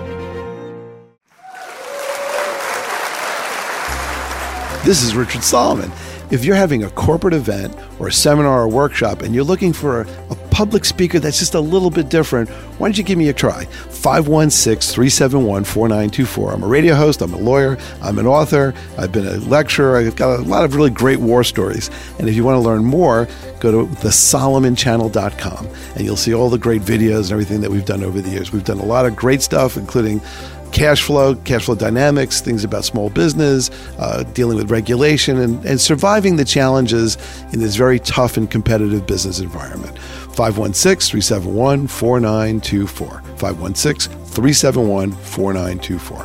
This is Richard Solomon. If you're having a corporate event or a seminar or workshop and you're looking for a, a public speaker that's just a little bit different, why don't you give me a try? five one six, three seven one, four nine two four. I'm a radio host, I'm a lawyer, I'm an author, I've been a lecturer, I've got a lot of really great war stories. And if you want to learn more, go to the solomon channel dot com and you'll see all the great videos and everything that we've done over the years. We've done a lot of great stuff, including cash flow, cash flow dynamics, things about small business, uh, dealing with regulation, and, and surviving the challenges in this very tough and competitive business environment. five one six, three seven one, four nine two four. five one six, three seven one, four nine two four.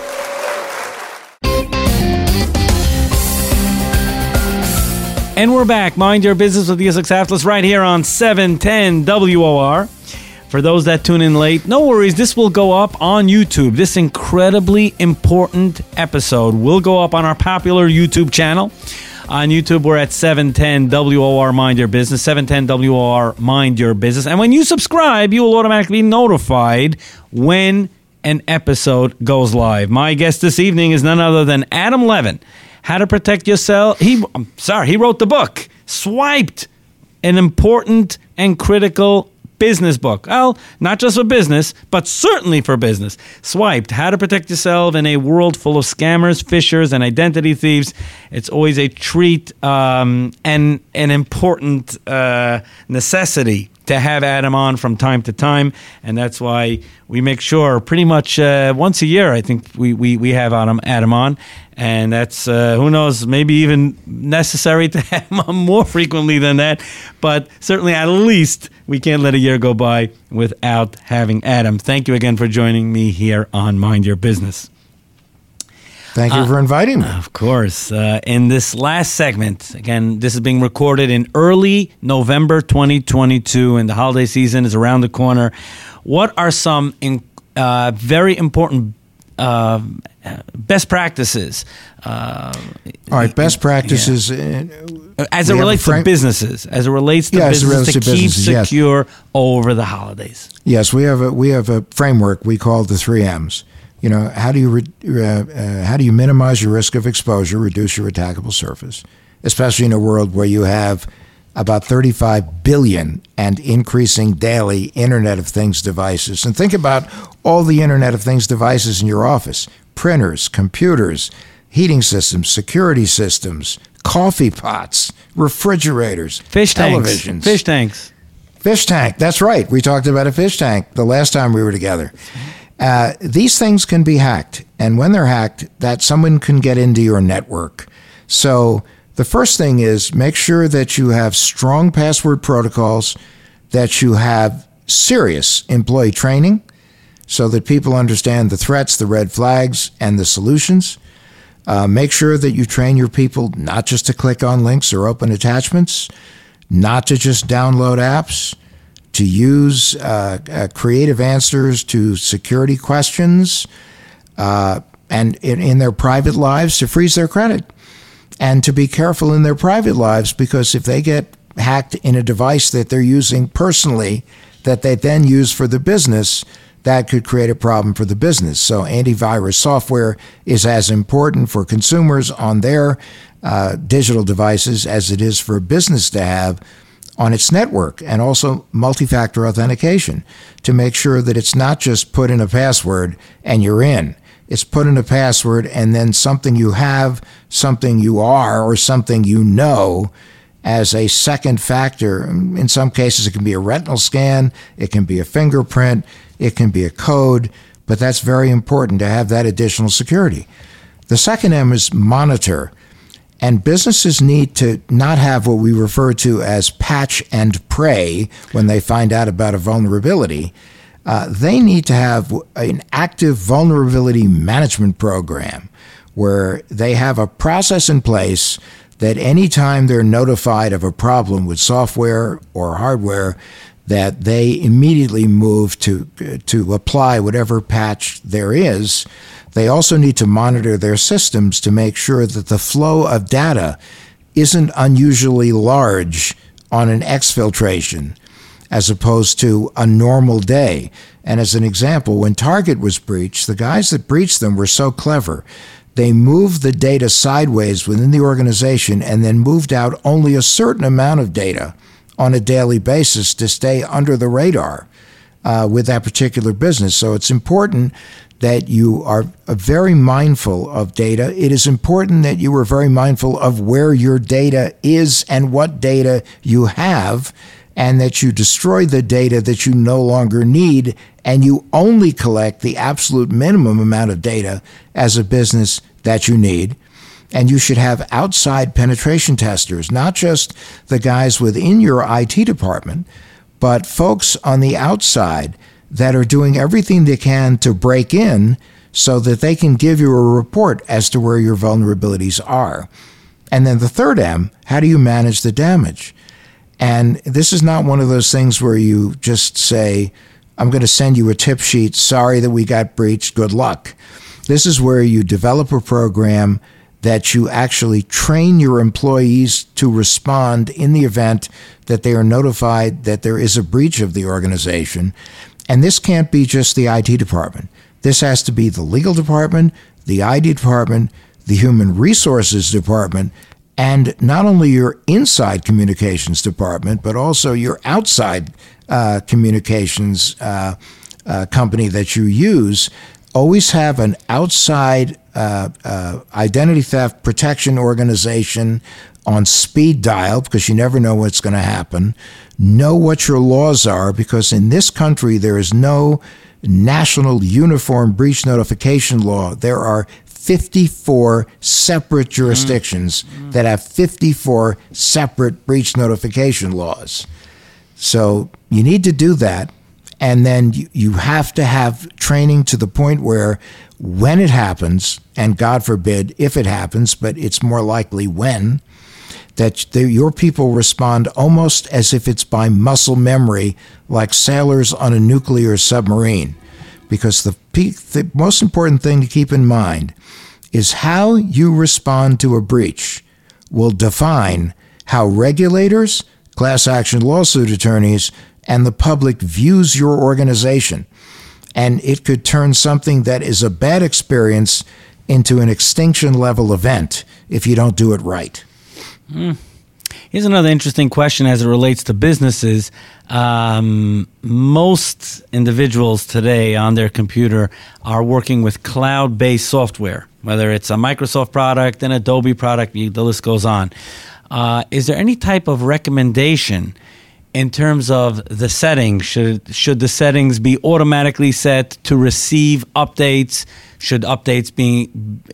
And we're back. Mind Your Business with the Essex Atlas right here on seven ten W O R. For those that tune in late, no worries. This will go up on YouTube. This incredibly important episode will go up on our popular YouTube channel. On YouTube, we're at seven ten W O R Mind Your Business, seven ten W O R Mind Your Business. And when you subscribe, you will automatically be notified when an episode goes live. My guest this evening is none other than Adam Levin. How to Protect Yourself. He, I'm sorry, he wrote the book, Swiped, an important and critical business book. Well, not just for business, but certainly for business. Swiped, How to Protect Yourself in a World Full of Scammers, Fishers, and Identity Thieves. It's always a treat um, and an important uh, necessity to have Adam on from time to time, and that's why we make sure pretty much uh, once a year, I think we, we, we have Adam, Adam on, and that's, uh, who knows, maybe even necessary to have him on more frequently than that, but certainly at least we can't let a year go by without having Adam. Thank you again for joining me here on Mind Your Business. Thank you uh, for inviting me. Of course. Uh, in this last segment, again, this is being recorded in early November twenty twenty-two, and the holiday season is around the corner. What are some in, uh, very important uh, best practices? Uh, All right, best practices. Yeah. As it relates to businesses, as it relates to yes, businesses to, to keep businesses, secure yes. over the holidays. Yes, we have a we have a framework we call the three M's. You know, how do you re, uh, uh, how do you minimize your risk of exposure, reduce your attackable surface, especially in a world where you have about thirty-five billion and increasing daily Internet of Things devices. And think about all the Internet of Things devices in your office: printers, computers, heating systems, security systems, coffee pots, refrigerators, fish televisions. Tanks. Fish tanks. Fish tank. That's right. We talked about a fish tank the last time we were together. Uh, these things can be hacked, and when they're hacked, that someone can get into your network. So the first thing is make sure that you have strong password protocols, that you have serious employee training so that people understand the threats, the red flags, and the solutions. Uh, make sure that you train your people not just to click on links or open attachments, not to just download apps, to use uh, uh, creative answers to security questions, uh, and in, in their private lives to freeze their credit, and to be careful in their private lives, because if they get hacked in a device that they're using personally that they then use for the business, that could create a problem for the business. So antivirus software is as important for consumers on their uh, digital devices as it is for a business to have on its network, and also multi-factor authentication to make sure that it's not just put in a password and you're in. It's put in a password and then something you have, something you are, or something you know as a second factor. In some cases, it can be a retinal scan, it can be a fingerprint, it can be a code, but that's very important to have that additional security. The second M is monitor. And businesses need to not have what we refer to as patch and pray when they find out about a vulnerability. Uh, they need to have an active vulnerability management program where they have a process in place that anytime they're notified of a problem with software or hardware, that they immediately move to to apply whatever patch there is. They also need to monitor their systems to make sure that the flow of data isn't unusually large on an exfiltration as opposed to a normal day. And as an example, when Target was breached, the guys that breached them were so clever. They moved the data sideways within the organization and then moved out only a certain amount of data on a daily basis to stay under the radar uh, with that particular business. So it's important that you are very mindful of data. It is important that you are very mindful of where your data is and what data you have, and that you destroy the data that you no longer need, and you only collect the absolute minimum amount of data as a business that you need. And you should have outside penetration testers, not just the guys within your I T department, but folks on the outside that are doing everything they can to break in so that they can give you a report as to where your vulnerabilities are. And then the third M, how do you manage the damage? And this is not one of those things where you just say, I'm going to send you a tip sheet, sorry that we got breached, good luck. This is where you develop a program that you actually train your employees to respond in the event that they are notified that there is a breach of the organization. And this can't be just the I T department. This has to be the legal department, the I T department, the human resources department, and not only your inside communications department, but also your outside uh, communications uh, uh, company that you use. Always have an outside uh, uh, identity theft protection organization on speed dial, because you never know what's going to happen. Know what your laws are, because in this country there is no national uniform breach notification law. There are fifty-four separate jurisdictions mm-hmm. that have fifty-four separate breach notification laws. So you need to do that. And then you, you have to have training to the point where when it happens, and God forbid if it happens, but it's more likely when, that the, your people respond almost as if it's by muscle memory, like sailors on a nuclear submarine. Because the, the most important thing to keep in mind is how you respond to a breach will define how regulators, class action lawsuit attorneys, and the public views your organization. And it could turn something that is a bad experience into an extinction level event if you don't do it right. Mm. Here's another interesting question as it relates to businesses. Um, most individuals today on their computer are working with cloud-based software, whether it's a Microsoft product, an Adobe product, the list goes on. Uh, is there any type of recommendation in terms of the settings? Should should the settings be automatically set to receive updates? Should updates be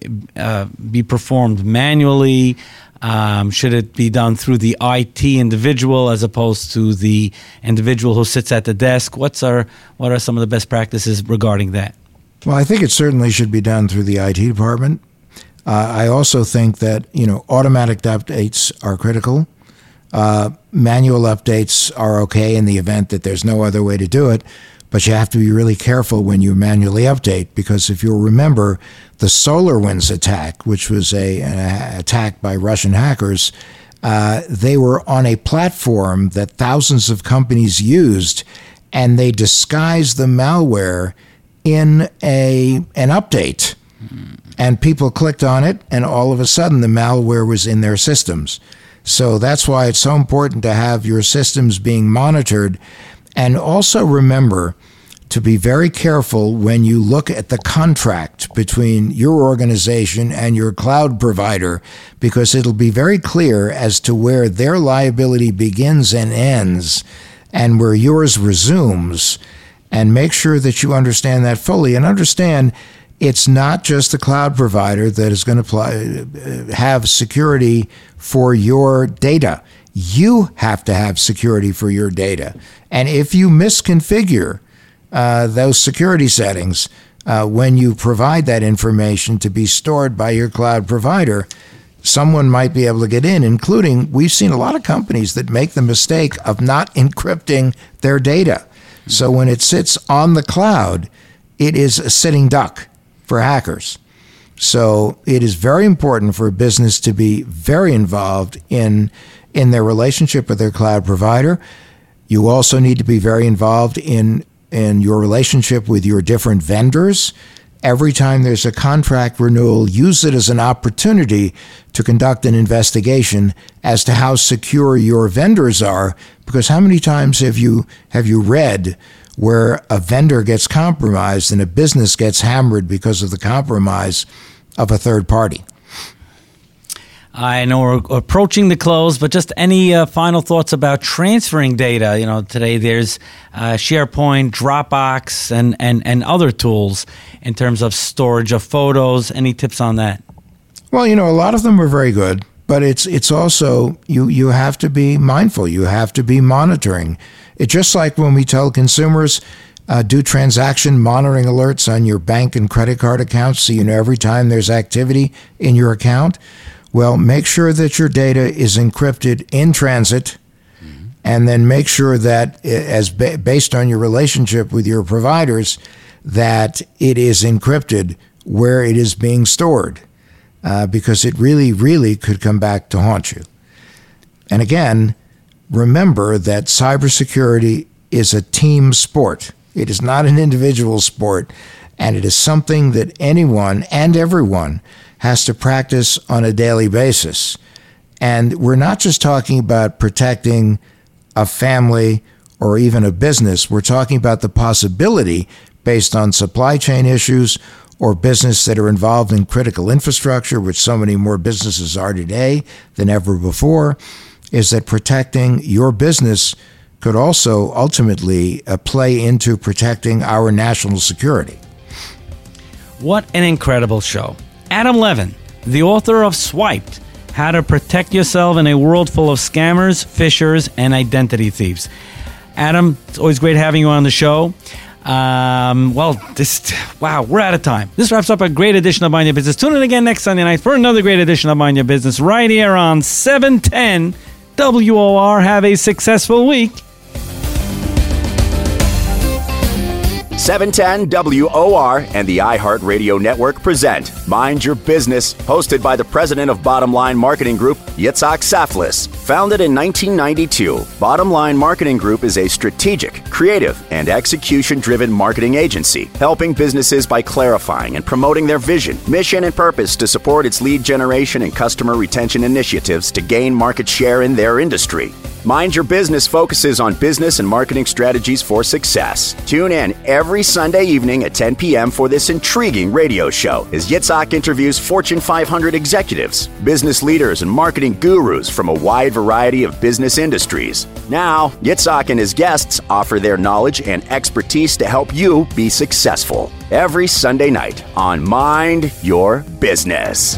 uh, be performed manually? Um, should it be done through the I T individual as opposed to the individual who sits at the desk? What's our what are some of the best practices regarding that? Well, I think it certainly should be done through the I T department. Uh, I also think that, you know, automatic updates are critical. Uh, manual updates are okay in the event that there's no other way to do it, but you have to be really careful when you manually update, because if you'll remember the SolarWinds attack, which was a, an attack by Russian hackers, uh, they were on a platform that thousands of companies used, and they disguised the malware in a an update. And people clicked on it, and all of a sudden the malware was in their systems. So that's why it's so important to have your systems being monitored. And also remember to be very careful when you look at the contract between your organization and your cloud provider, because it'll be very clear as to where their liability begins and ends and where yours resumes. And make sure that you understand that fully, and understand it's not just the cloud provider that is going to have security for your data. You have to have security for your data. And if you misconfigure uh, those security settings uh, when you provide that information to be stored by your cloud provider, someone might be able to get in, including, we've seen a lot of companies that make the mistake of not encrypting their data. So when it sits on the cloud, it is a sitting duck for hackers. So it is very important for a business to be very involved in in their relationship with their cloud provider. You also need to be very involved in in your relationship with your different vendors every time there's a contract renewal, use it as an opportunity to conduct an investigation as to how secure your vendors are. Because how many times have you have you read where a vendor gets compromised and a business gets hammered because of the compromise of a third party? I know we're approaching the close, but just any uh, final thoughts about transferring data? You know, today there's uh, SharePoint, Dropbox, and, and, and other tools in terms of storage of photos. Any tips on that? Well, you know, a lot of them are very good, but it's it's also, you, you have to be mindful. You have to be monitoring. It's just like when we tell consumers, uh, do transaction monitoring alerts on your bank and credit card accounts so you know every time there's activity in your account. Well, make sure that your data is encrypted in transit, mm-hmm. and then make sure that, as ba- based on your relationship with your providers, that it is encrypted where it is being stored, uh, because it really, really could come back to haunt you. And again, remember that cybersecurity is a team sport. It is not an individual sport, and it is something that anyone and everyone has to practice on a daily basis. And we're not just talking about protecting a family or even a business. We're talking about the possibility, based on supply chain issues or business that are involved in critical infrastructure, which so many more businesses are today than ever before, is that protecting your business could also ultimately uh, play into protecting our national security. What an incredible show. Adam Levin, the author of Swiped, How to Protect Yourself in a World Full of Scammers, Phishers, and Identity Thieves. Adam, it's always great having you on the show. Um, well, this, wow, we're out of time. This wraps up a great edition of Mind Your Business. Tune in again next Sunday night for another great edition of Mind Your Business right here on seven ten W O R. Have a successful week. seven ten W O R and the iHeartRadio Network present Mind Your Business, hosted by the president of Bottom Line Marketing Group, Yitzhak Saflis. Founded in nineteen ninety-two, Bottom Line Marketing Group is a strategic, creative, and execution-driven marketing agency, helping businesses by clarifying and promoting their vision, mission, and purpose to support its lead generation and customer retention initiatives to gain market share in their industry. Mind Your Business focuses on business and marketing strategies for success. Tune in every Sunday evening at ten p.m. for this intriguing radio show as Yitzhak interviews Fortune five hundred executives, business leaders, and marketing gurus from a wide variety of business industries. Now, Yitzhak and his guests offer their knowledge and expertise to help you be successful. Every Sunday night on Mind Your Business.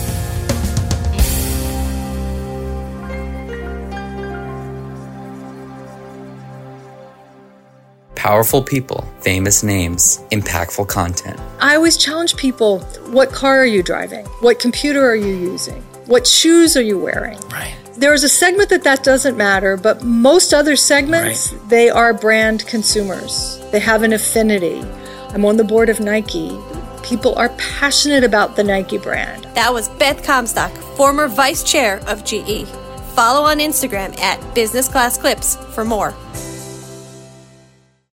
Powerful people, famous names, impactful content. I always challenge people, what car are you driving? What computer are you using? What shoes are you wearing? Right. There's a segment that that doesn't matter, but most other segments, right. They are brand consumers. They have an affinity. I'm on the board of Nike. People are passionate about the Nike brand. That was Beth Comstock, former vice chair of G E. Follow on Instagram at Business Class Clips for more.